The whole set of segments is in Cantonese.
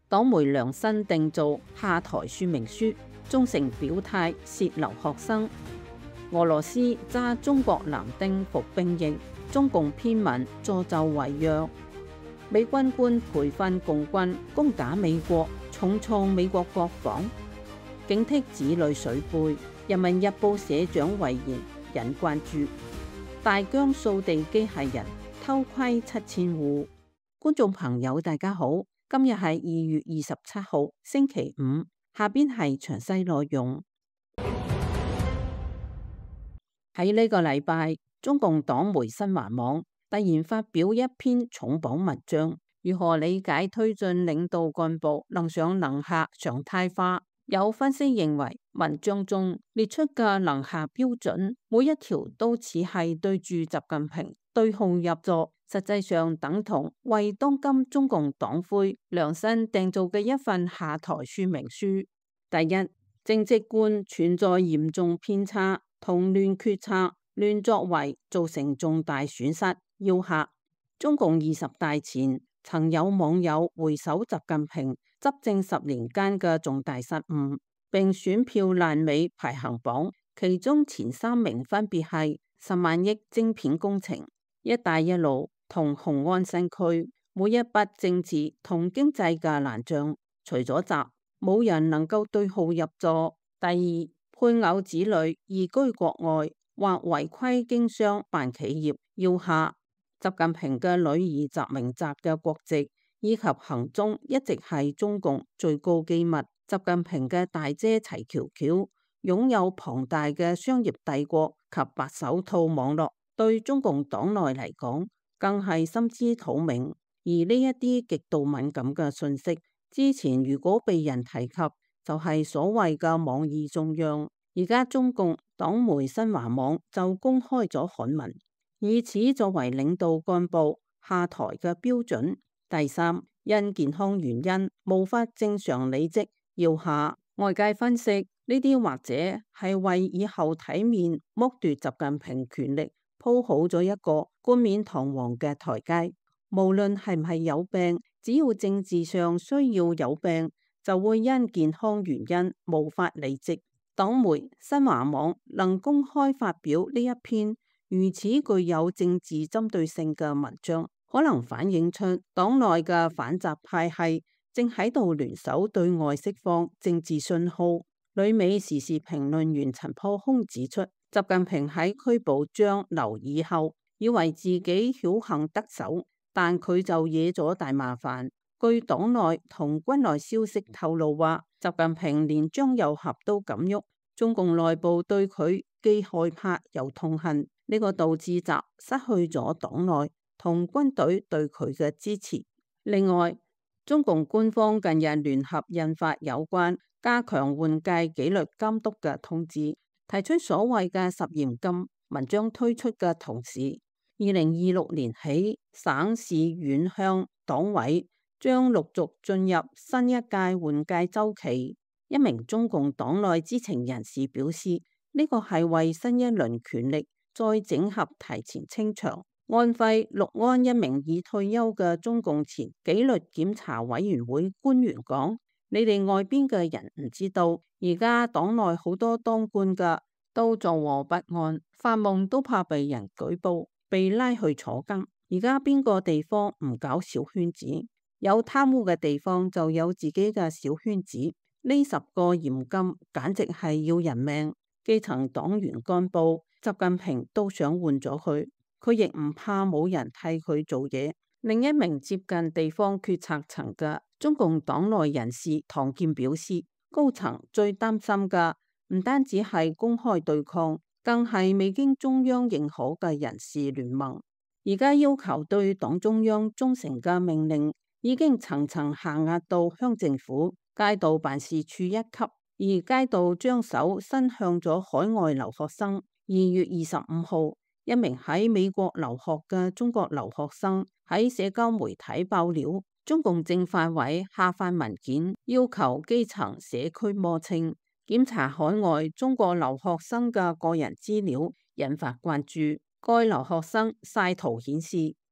黨媒量身定做下台說明書，忠誠表態洩留學生。俄羅斯揸中國男丁服兵役，中共編文助紂為虐。美軍官培訓共軍攻打美國，重創美國國防，警惕子女水貝。人民日報社長遺言引關注。大疆掃地機械人偷窺7000戶。觀眾朋友大家好，今日係2月27號星期五，下邊係詳細內容。喺呢個禮拜，中共黨媒新華網突然發表一篇重磅文章，如何理解推進領導幹部能上能下常態化？有分析認為，文章中列出嘅能下標準，每一條都似係對住習近平對號入座，實際上等同為當今中共黨魁量身訂造嘅一份下台說明書。第一，政績觀存在嚴重偏差，同亂決策、亂作為造成重大損失，要嚇。中共20大前，曾有網友回首習近平執政10年間嘅重大失誤，並選票爛尾排行榜，其中前3名分別係10萬億晶片工程、一帶一路同雄安新區，每一筆政治同經濟嘅爛賬，除咗習，冇人能夠對號入座。第二，配偶子女移居國外或違規經商辦企業，要下。習近平嘅女兒習明澤嘅國籍以及行蹤一直係中共最高機密。習近平嘅大姐齊喬喬擁有龐大嘅商業帝國及白手套網絡，對中共黨內嚟講更係心知肚明。而呢一啲極度敏感嘅信息，之前如果被人提及，就係所謂嘅妄議中央。而家中共黨媒新華網就公開咗刊文，以此作為領導幹部下台嘅標準。第三，因健康原因無法正常履職，要下。外界分析，呢啲或者係為以後體面剝奪習近平權力鋪好咗一個冠冕堂皇嘅台階。無論係唔係有病，只要政治上需要有病，就會因健康原因無法履職。黨媒新華網能公開發表呢一篇如此具有政治針對性嘅文章，可能反映出黨內嘅反習派系正喺度聯手對外釋放政治信號。旅美時事評論員陳破空指出，習近平喺拘捕張劉以後，以為自己僥倖得手，但佢就惹咗大麻煩。據黨內同軍內消息透露話，習近平連張又俠都敢喐，中共內部對佢既害怕又痛恨，呢個導致習失去咗黨內同軍隊對佢嘅支持。另外，中共官方近日聯合印發有關加強換屆紀律監督嘅通知，提出所謂嘅10嚴禁。文章推出嘅同時，2026年起，省市縣鄉黨委將陸續進入新一屆換屆週期。一名中共黨內知情人士表示，呢個係為新一輪權力再整合提前清場。安徽六安一名已退休嘅中共前紀律檢查委員會官員講：你哋外邊嘅人唔知道，而家黨內好多當官嘅都坐臥不安，發夢都怕被人舉報，被拉去坐監。而家邊個地方唔搞小圈子？有貪污嘅地方就有自己嘅小圈子。呢10個嚴禁簡直係要人命。基層黨員幹部習近平都想換咗佢，佢亦唔怕冇人替佢做嘢。另一名接近地方決策層嘅中共黨內人士唐健表示，高層最擔心嘅唔單止係公開對抗，更係未經中央認可嘅人事聯盟。而家要求對黨中央忠誠嘅命令已經層層下壓到鄉政府、街道辦事處一級，而街道將手伸向咗海外留學生。2月25號，一名喺美國留學嘅中國留學生喺社交媒體爆料，中共政法委下發文件要求基層社區摸清檢查海外中國留學生嘅個人資料，引發關注。該留學生曬圖顯示，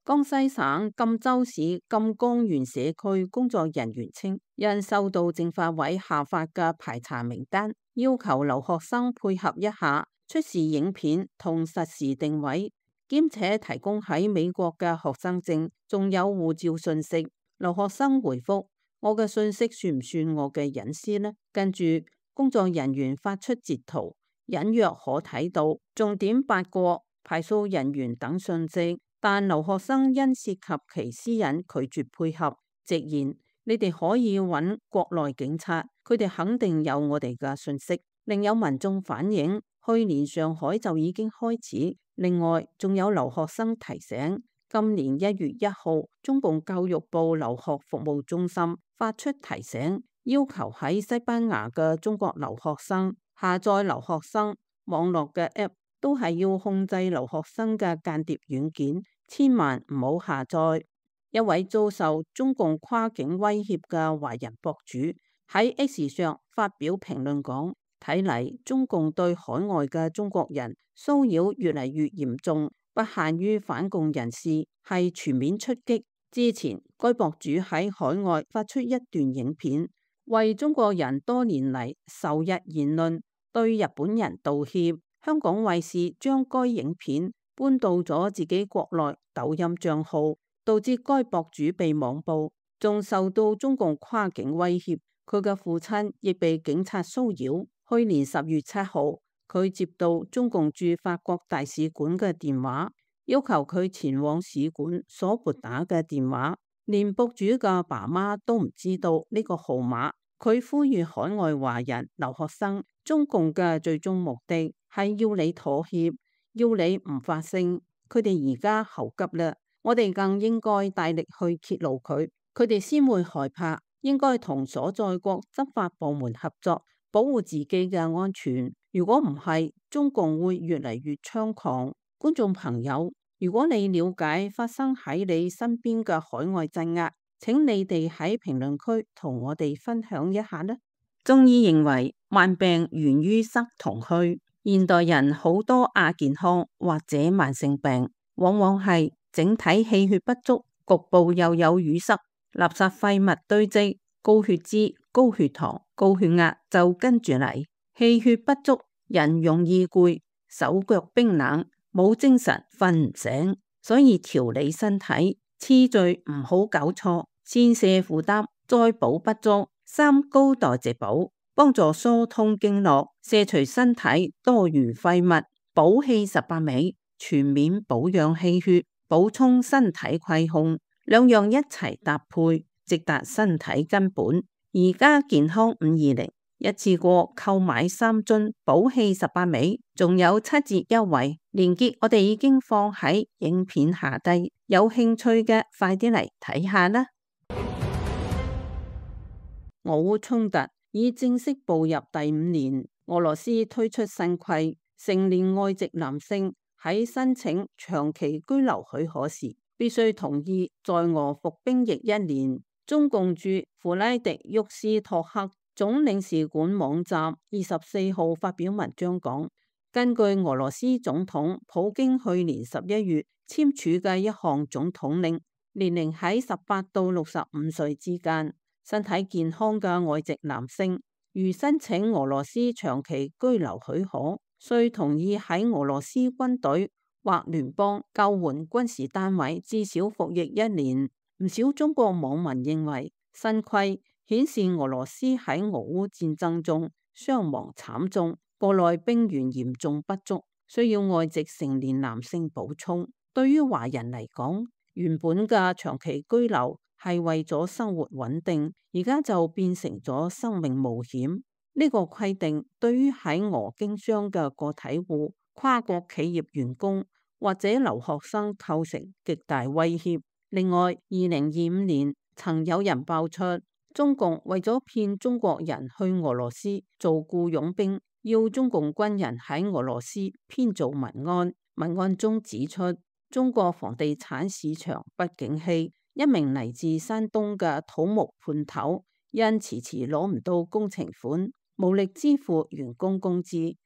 江西省贛州市贛江縣社區工作人員稱，因收到政法委下發嘅排查名單，要求留學生配合一下出示影片同實時定位，兼且提供喺美國嘅學生證，仲有護照信息。留學生回覆：我嘅信息算唔算我嘅隱私呢？跟住工作人員發出截圖，隱約可睇到重點八個派駐人員等信息，但留學生因涉及其私隱拒絕配合，直言你哋可以揾國內警察，佢哋肯定有我哋嘅信息。另有民眾反映，去年上海就已經開始。另外仲有留學生提醒，今年1月1號，中共教育部留學服務中心發出提醒，要求喺西班牙嘅中國留學生下載留學生網絡嘅 app， 都係要控制留學生嘅間諜軟件，千萬唔好下載。一位遭受中共跨境威脅嘅華人博主喺 X 上發表評論講，睇嚟中共對海外嘅中國人騷擾越嚟越嚴重，不限於反共人士，係全面出擊。之前該博主喺海外發出一段影片，為中國人多年嚟仇日言論對日本人道歉。香港衛視將該影片搬到咗自己國內抖音賬號，導致該博主被網暴，仲受到中共跨境威脅。佢嘅父親亦被警察騷擾。去年10月7號，佢接到中共駐法國大使館嘅電話，要求佢前往使館所撥打嘅電話，連博主嘅爸媽都唔知道呢個號碼。佢呼籲海外華人留學生，中共嘅最終目的係要你妥協，要你唔發聲。佢哋而家猴急啦，我哋更應該大力去揭露佢，佢哋先會害怕。應該同所在國執法部門合作，保護自己嘅安全。如果唔係，中共會越嚟越猖狂。觀眾朋友，如果你了解發生喺你身邊嘅海外鎮壓，請你哋喺評論區同我哋分享一下啦。中醫認為，慢病源於塞同虛。現代人好多亞健康或者慢性病，往往係整體氣血不足，局部又有淤塞。垃圾廢物堆積，高血脂、高血糖、高血壓就跟住嚟。氣血不足，人容易攰，手腳冰冷，冇精神，瞓唔醒。所以調理身體次序唔好搞錯，先瀉負擔，再補不足。三高代謝補，幫助疏通經絡，卸除身體多餘廢物。補氣18味，全面保養氣血，補充身體虧空。兩樣一齊搭配，直達身體根本。而家健康520，一次過購買3樽補氣18味，仲有7折優惠。鏈接我哋已經放喺影片下低，有興趣嘅快啲嚟睇下啦。俄烏衝突已正式步入第5年，俄羅斯推出新規，成年外籍男性喺申請長期居留許可時，必須同意在俄服兵役1年。中共駐弗拉迪沃斯托克總領事館網站24號發表文章講，根據俄羅斯總統普京去年11月簽署嘅一項總統令，年齡喺18到65歲之間，身體健康嘅外籍男性，如申請俄羅斯長期居留許可，需同意喺俄羅斯軍隊或聯邦救援軍事單位至少服役1年。唔少中國網民認為，新規顯示俄羅斯喺俄烏戰爭中傷亡慘重，國內兵員嚴重不足，需要外籍成年男性補充。對於華人嚟講，原本嘅長期居留係為咗生活穩定，而家就變成咗生命冒險。呢個規定對於喺俄經商嘅個體戶、跨國企業員工或者留學生構成極大威脅。另外，2025年曾有人爆出，中共為咗騙中國人去俄羅斯做僱傭兵，要中共軍人喺俄羅斯編造文案。文案中指出，中國房地產市場不景氣，一名嚟自山東嘅土木判頭因遲遲攞唔到工程款，無力支付員工工資，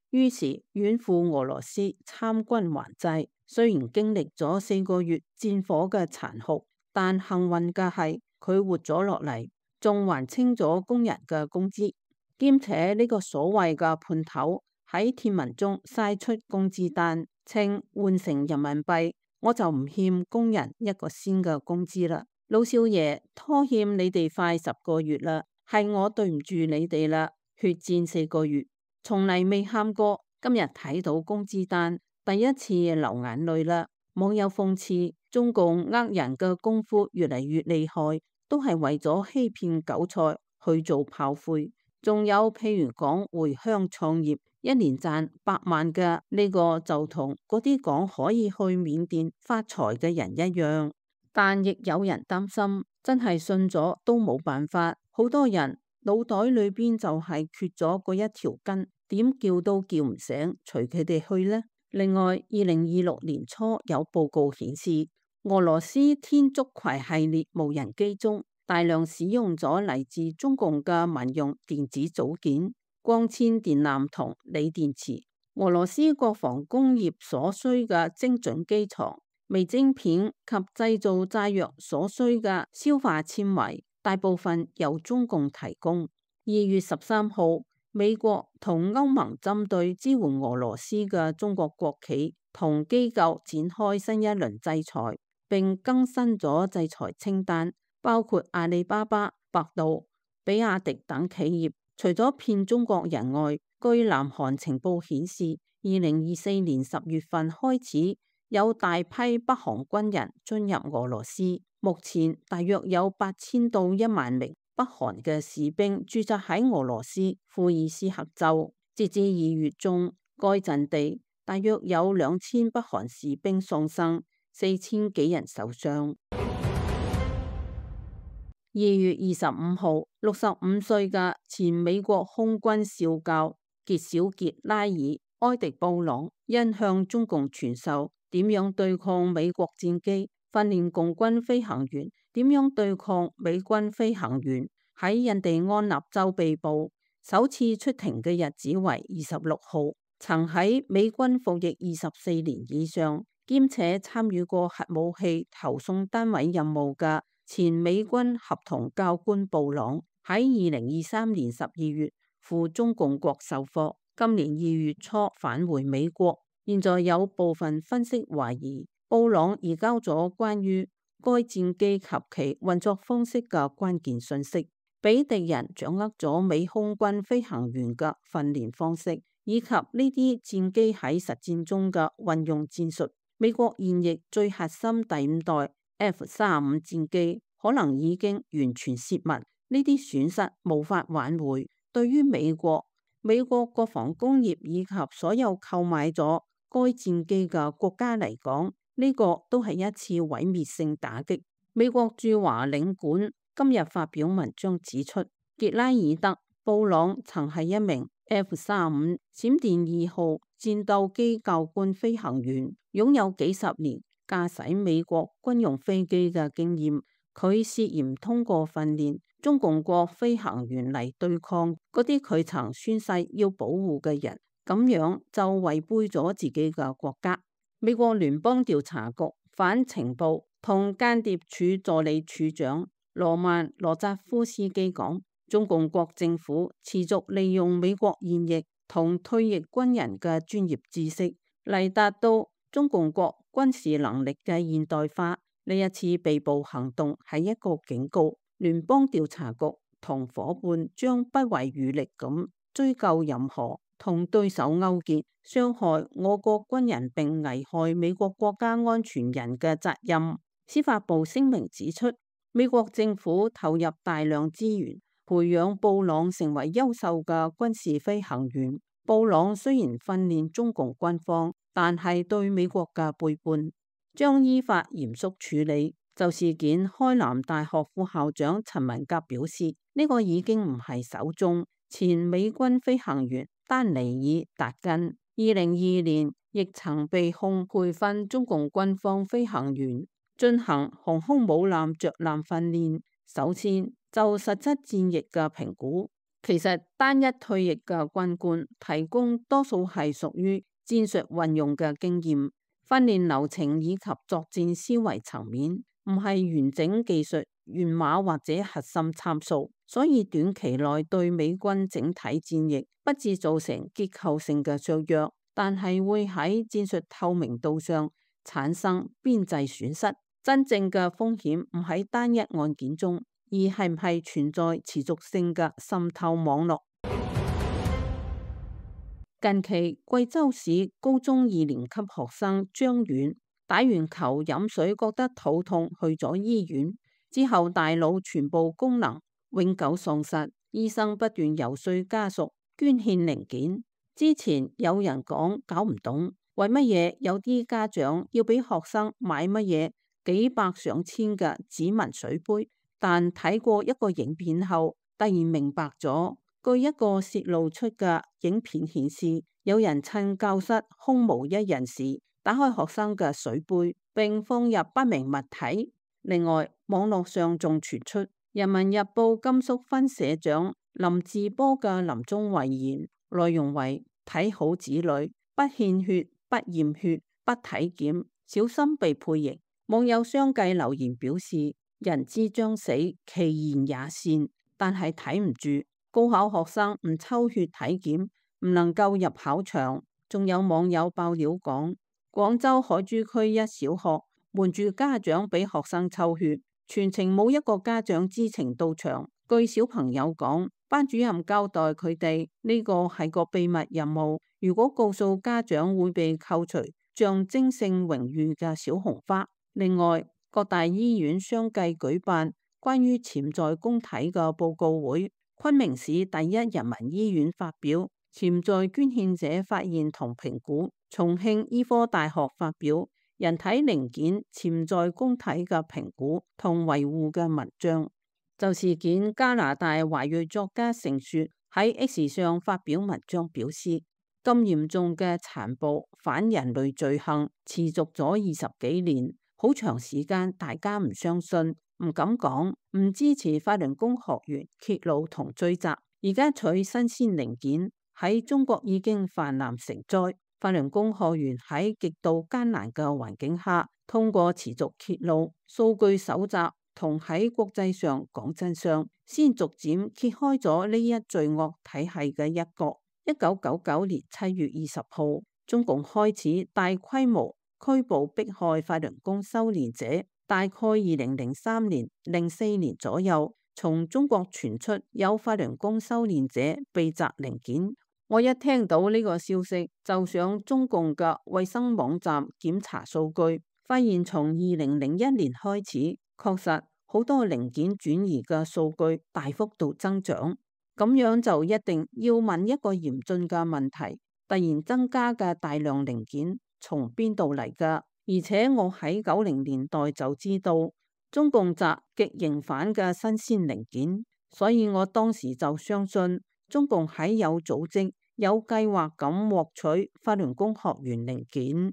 於是遠赴俄羅斯參軍還債。雖然經歷咗4個月戰火嘅殘酷，但幸運嘅係佢活咗落嚟，仲還清咗工人嘅工資，兼且呢個所謂嘅判頭喺貼文中晒出工資單，稱換成人民幣我就唔欠工人1個仙嘅工資啦。老少爺，拖欠你哋快10個月啦，係我對唔住你哋啦。血戰4個月，從嚟未喊過，今日睇到工資單，第一次流眼淚啦。網友諷刺中共人嘅功夫越嚟越厲害，都係為咗欺騙韭菜去做炮灰。仲有譬如講回鄉創業，一年賺100萬嘅呢個就同嗰啲講可以去緬甸發財嘅人一樣。但亦有人擔心，真係信咗都冇辦法，好多人腦袋裏邊就係缺咗嗰一條筋，點叫都叫唔醒，隨佢哋去呢。另外，2026年初有報告顯示，俄羅斯天竺葵系列無人機中大量使用咗嚟自中共嘅民用電子組件、光纖電纜同鋰電池。俄羅斯國防工業所需嘅精準機床、微晶片及製造炸藥所需嘅消化纖維，大部分由中共提供。2月13號，美國同歐盟針對支援俄羅斯嘅中國國企同機構展開新一輪制裁，並更新咗制裁清單，包括阿里巴巴、百度、比亞迪等企業。除咗騙中國人外，據南韓情報顯示，2024年10月份開始，有大批北韓軍人進入俄羅斯，目前大約有8000到1萬名北韓嘅士兵駐紮喺俄羅斯庫爾斯克州。截至2月中，該陣地大約有2000北韓士兵喪生，4000幾人受傷。2月25號，65歲嘅前美國空軍少校傑小傑拉爾埃迪布朗因向中共傳授點樣對抗美國戰機，訓練共軍飛行員點樣對抗美軍飛行員，喺印第安納州被捕。首次出庭嘅日子為26號。曾喺美軍服役24年以上，兼且參與過核武器投送單位任務嘅前美軍合同教官布朗，喺2023年12月赴中共國授課，今年2月初返回美國。現在有部分分析懷疑，布朗移交咗關於該戰機及其運作方式嘅關鍵信息，俾敵人掌握咗美空軍飛行員嘅訓練方式，以及呢啲戰機喺實戰中嘅運用戰術。美國現役最核心第5代 F-35戰機可能已經完全洩密，呢啲損失無法挽回。對於美國國防工業以及所有購買咗該戰機嘅國家嚟講，呢個都係一次毀滅性打擊。美國駐華領館今日發表文章指出，傑拉爾德布朗曾係一名 F-35閃電2號戰鬥機教官飛行員，擁有幾十年駕駛美國軍用飛機嘅經驗。佢涉嫌通過訓練中共國飛行員嚟對抗嗰啲佢曾宣誓要保護嘅人，咁樣就違背咗自己嘅國家。美國聯邦調查局反情報同間諜處助理處長羅曼羅扎夫斯基講，中共國政府持續利用美國現役同退役軍人嘅專業知識嚟達到中共國軍事能力嘅現代化。呢一次被捕行動係一個警告，聯邦調查局同夥伴將不遺餘力咁追究任何同對手勾結、傷害我國軍人並危害美國國家安全人嘅責任。司法部聲明指出，美國政府投入大量資源培養布朗成為優秀嘅軍事飛行員。布朗雖然訓練中共軍方，但係對美國嘅背叛，將依法嚴肅處理。就事件，開南大學副校長陳文革表示，呢個已經唔係首宗。前美軍飛行員丹尼爾達根2022年亦曾被控培訓中共軍方飛行員進行航空母艦着艦訓練，首先就實質戰役嘅評估， 其實單一退役嘅軍官提供多數係屬於戰術運用嘅經驗、訓練流程以及作戰思維層面，唔係完整技術源碼或者核心參數，所以短期內對美軍整體戰役不致造成結構性嘅削弱，但係會喺戰術透明度上產生邊際損失。真正嘅風險唔喺單一案件中，而係唔係存在持續性嘅滲透網絡。近期貴州市高中2年級學生張遠打完球飲水覺得肚痛，去咗醫院之後大腦全部功能永久喪失，醫生不斷遊說家屬捐獻零件。之前有人講搞唔懂，為乜嘢有啲家長要俾學生買乜嘢幾百上千嘅指紋水杯，但睇過一個影片後突然明白咗。據一個洩露出嘅影片顯示，有人趁教室空無一人時打開學生嘅水杯並放入不明物體。另外網絡上仲傳出《人民日報》甘肅分社長林志波嘅臨終遺言，內容為睇好子女，不獻血，不驗血，不體檢，小心被判刑。網友相繼留言表示，人之將死，其言也善，但係睇唔住。高考學生唔抽血體檢唔能夠入考場。仲有網友爆料講，廣州海珠區一小學瞞住家長俾學生抽血，全程冇一個家長知情到場。據小朋友講，班主任交代佢哋呢個係個秘密任務，如果告訴家長會被扣除象徵性榮譽嘅小紅花。另外，各大醫院相繼舉辦關於潛在公體嘅報告會。昆明市第一人民醫院發表潛在捐獻者發現同評估，重慶醫科大學發表人體零件潛在公體嘅評估同維護嘅文章。就事件，加拿大華裔作家盛雪喺 X 上發表文章表示，咁嚴重嘅殘暴反人類罪行持續咗20幾年，好長時間大家唔相信，唔敢講，唔支持法輪功學員揭露同追責。而家取新鮮零件喺中國已經泛濫成災。法輪功學員喺極度艱難嘅環境下，通過持續揭露、數據搜集同喺國際上講真相，先逐漸揭開咗呢一罪惡體系嘅一角。1999年7月20號，中共開始大規模拘捕迫害法輪功修煉者。大概2003年、04年左右，從中國傳出有法輪功修煉者被摘零件。我一聽到呢個消息，就上中共嘅衛生網站檢查數據，發現從2001年開始，確實好多零件轉移嘅數據大幅度增長。咁樣就一定要問一個嚴峻嘅問題：突然增加嘅大量零件從邊度嚟㗎？而且我喺90年代就知道中共摘極刑犯嘅新鮮零件，所以我當時就相信中共喺有組織、有計劃咁獲取法輪功學員零件。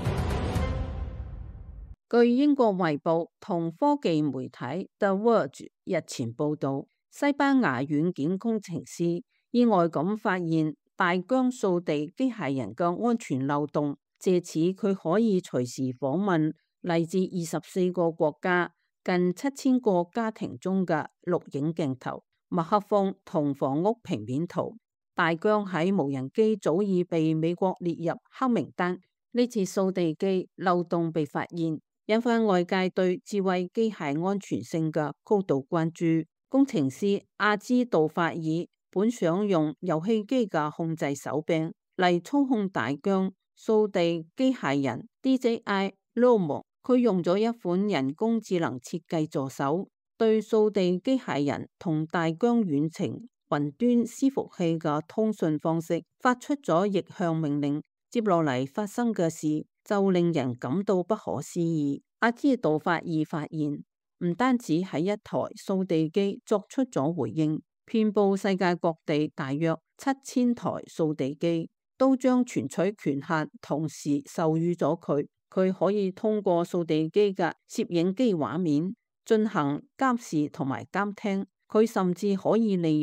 據英國衛報同科技媒體 The Verge 日前報道，西班牙軟件工程師意外咁發現大疆掃地機械人嘅安全漏洞。借此佢可以隨時訪問嚟自24個國家、近7000個家庭中嘅錄影鏡頭、麥克風同房屋平面圖。大疆喺無人機早已被美國列入黑名單。呢次掃地機漏洞被發現，引發外界對智慧機械安全性嘅高度關注。工程師阿茲杜法爾本想用遊戲機嘅控制手柄嚟操控大疆掃地機械人 DJI Lomo， 佢用咗一款人工智能設計助手，對掃地機械人同大疆遠程雲端伺服器嘅通訊方式發出咗逆向命令。接落嚟發生嘅事就令人感到不可思議。阿茲杜法爾發現，唔單止喺一台掃地機作出咗回應，遍佈世界各地大約7000台掃地機都將存取權限同時授予咗佢。佢可以通過掃地機嘅攝影機畫面進行監視同埋監聽。佢甚至可以利用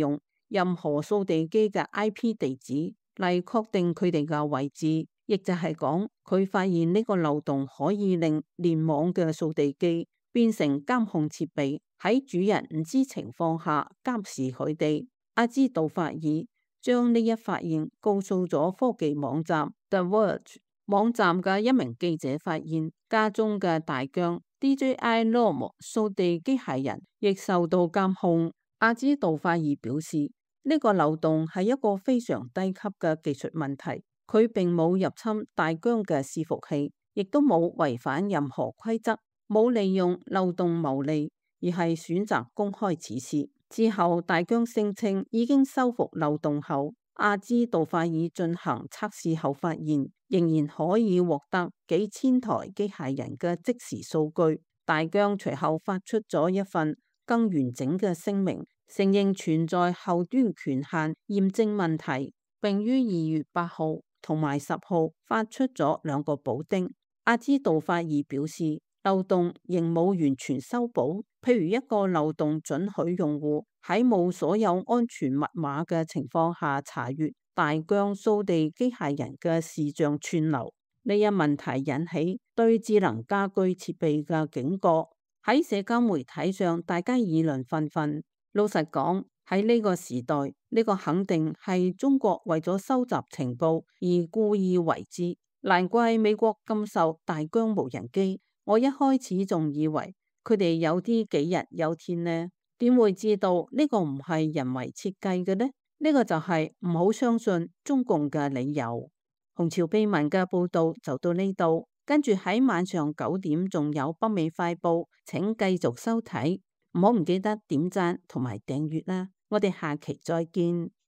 任何掃地機嘅 IP 地址嚟確定佢哋嘅位置，亦就係講佢發現呢個漏洞可以令聯網嘅掃地機變成監控設備，喺主人唔知情況下監視佢哋。阿茲杜法爾將呢一發現告訴咗科技網站 The Verge。網站嘅一名記者發現家中嘅大疆 DJI Normal 掃地機械人亦受到監控。阿茲杜法爾表示，呢個漏洞係一個非常低級嘅技術問題，佢並冇入侵大疆嘅伺服器，亦都冇違反任何規則，冇利用漏洞牟利，而係選擇公開此事。之後大疆聲稱已經修復漏洞後，阿茲杜法爾進行測試後發現，仍然可以獲得幾千台機械人嘅即時數據。大疆隨後發出咗一份更完整嘅聲明，承認存在後端權限驗證問題，並於2月8號同埋10號發出咗2個補丁。阿茲杜法爾表示，漏洞仍冇完全修補，譬如一個漏洞准許用戶喺冇所有安全密碼嘅情況下查閱大疆掃地機械人嘅視像串流。呢一問題引起對智能家居設備嘅警覺，喺社交媒體上大家議論紛紛。老實講，喺呢個時代，呢個肯定係中國為咗收集情報而故意為之，難怪美國禁售大疆無人機。我一開始仲以為佢哋有啲杞人憂天呢，點會知道呢個唔係人為設計嘅呢？呢個就係唔好相信中共嘅理由。紅潮秘聞嘅報道就到呢度，跟住喺晚上9點仲有北美快報，請繼續收睇，唔好唔記得點讚同埋訂閱啦。我哋下期再見。